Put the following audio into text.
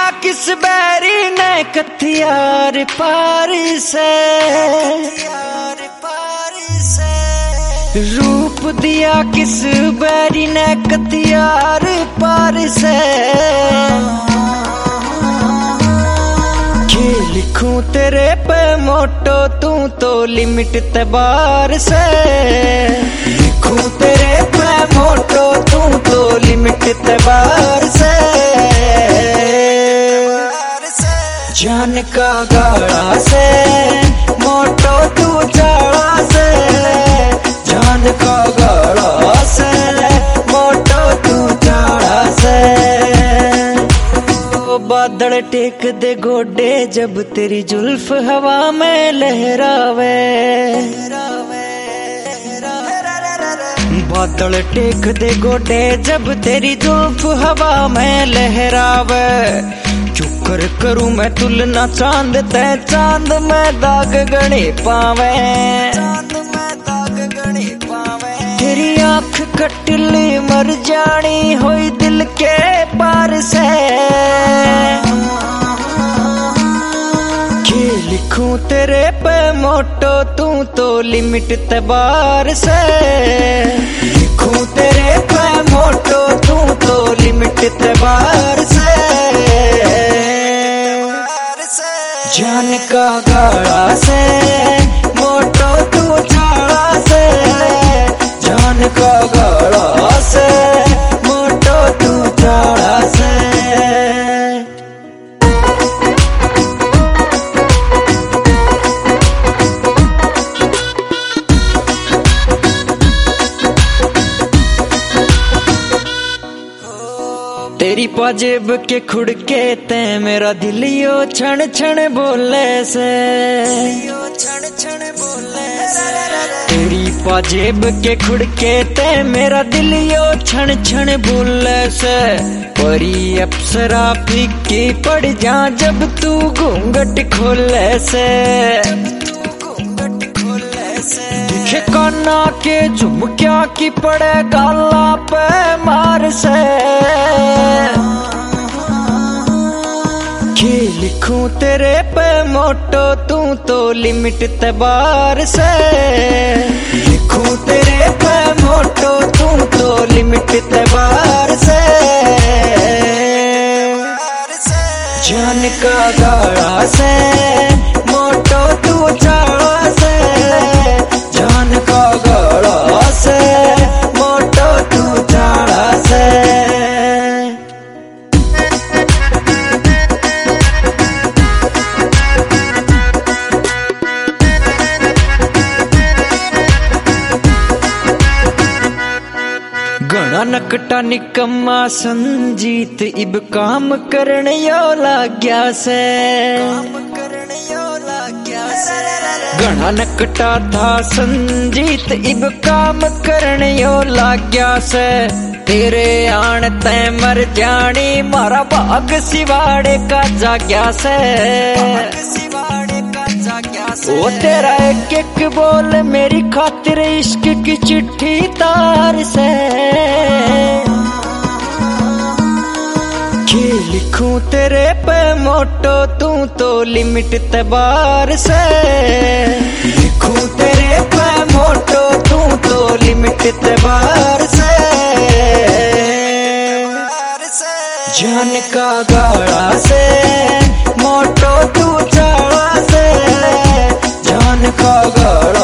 किस बैरी ने कथियार पार से, रूप दिया किस बैरी ने कथियार पार से। के लिखूं तेरे पे मोटो तू तो लिमिट ते बार से, लिखूं तेरे पे मोटो तू तो लिमिट ते बार से। जान का गाड़ा से मोटो तू जाड़ा से, जान का गाड़ा से मोटो तू जाड़ा से। बादल टेक दे गोडे जब तेरी जुल्फ हवा में लहरावे, बादल टेक दे गोडे जब तेरी जुल्फ हवा में लहरावे। चुकर करूं मैं तुलना चांद ते चांद में दाग गणे पावे, तेरी आंख कटली मर जानी होई दिल के पार से। के लिखूं तेरे पे मोटो तू तो लिमिट ते बार से, लिखूं तेरे पे मोटो तू तो लिमिट ते बार से। जान का गाड़ा से मोटो तू जाड़ा से, जान का गाड़ा से मोटो तू जाड़ा से। तेरी पाजेब के खुड़के ते मेरा दिल यो छण छण बोले से, तेरी पाजेब के खुड़के ते मेरा दिल यो छण छण बोले से। परी अप्सरा फीकी पड़ जा जब तू घूंघट खोले से, दिखे काना के झुमकिया की पड़े गाला पे मार से। के लिखूं तेरे पे मोटो तू तो लिमिट ते बार से, लिखूं तेरे पे मोटो तू तो लिमिट ते बार से। जान का गाड़ा से मोटो तू जाड़ा से, जान का गाड़ा से मोटो तू जाड़ा से। घना नकटा निकम्मा संजीत इब काम करने यो लाग्या से, घना नकटा था संजीत इब काम करने यो लाग्या से। तेरे आन ते मर जानी मारा भाग सिवाड़े का जाग्या से। ओ तेरा एक एक बोल मेरी खातिर इश्क की चिट्ठी तार से। के लिखूं तेरे पे मोटो तू तो लिमिट ते बार से, लिखूं तेरे पे मोटो तू तो लिमिट ते बार से। जान का गाड़ा से मोटो तू जाड़ा से, जान का गाड़ा